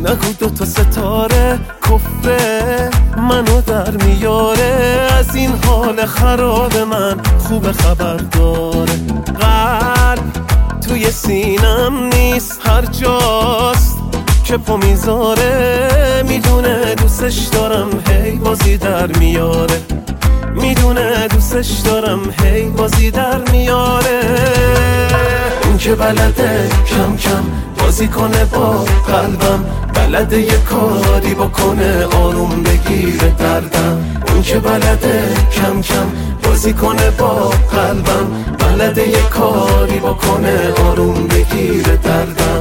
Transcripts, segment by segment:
نگو دوتا ستاره کفه منو در میاره، از این حال خراب من خوب خبر داره. قلب توی سینم نیست، هر جاست که پا میذاره، میدونه دوستش دارم هی بازی در میاره، میدونه دوستش دارم هی بازی در میاره. اون که بلده کم کم بازی کنه با قلبم، بلده یه کاری بکنه آروم بگیره دردم. اون که بلده کم کم بازی کنه با قلبم، بلده یه کاری بکنه آروم بگیره دردم.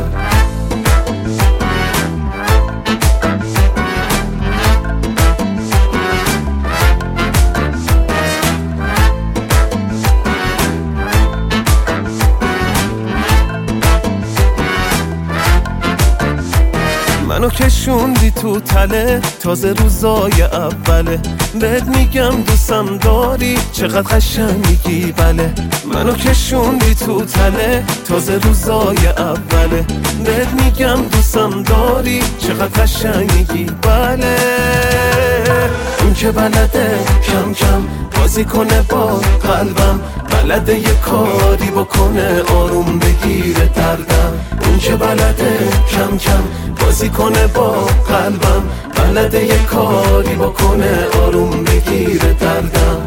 منو کشوندی تو تله تازه روزای اوله، بهت میگم دوستم داری چقدر قشنگی بله. منو کشوندی تو تله تازه روزای اوله، بهت میگم دوستم داری چقدر قشنگی بله. اون که بلده کم کم بازی کنه با قلبم، بلده یه کاری بکنه آروم بگیره دردم. اون که بلده کم کم بازی کنه با قلبم، بلده یه کاری بکنه آروم بگیره دردم.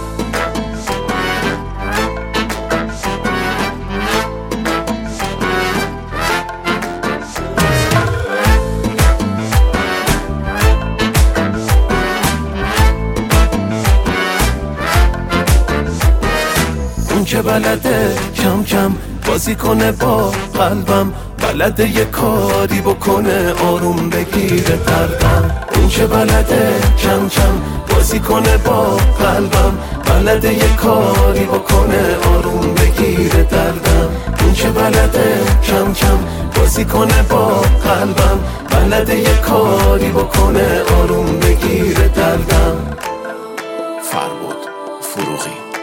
اون که بلده کم کم بازی کنه با قلبم، بلده یه کاری بکنه آروم بگیره دردم. اون که بلده کم کم بازی کنه با قلبم، بلده یه کاری بکنه آروم بگیره دردم. اون که بلده کم کم بازی کنه با قلبم، بلده یه کاری بکنه آروم بگیره دردم. فربود فروغی.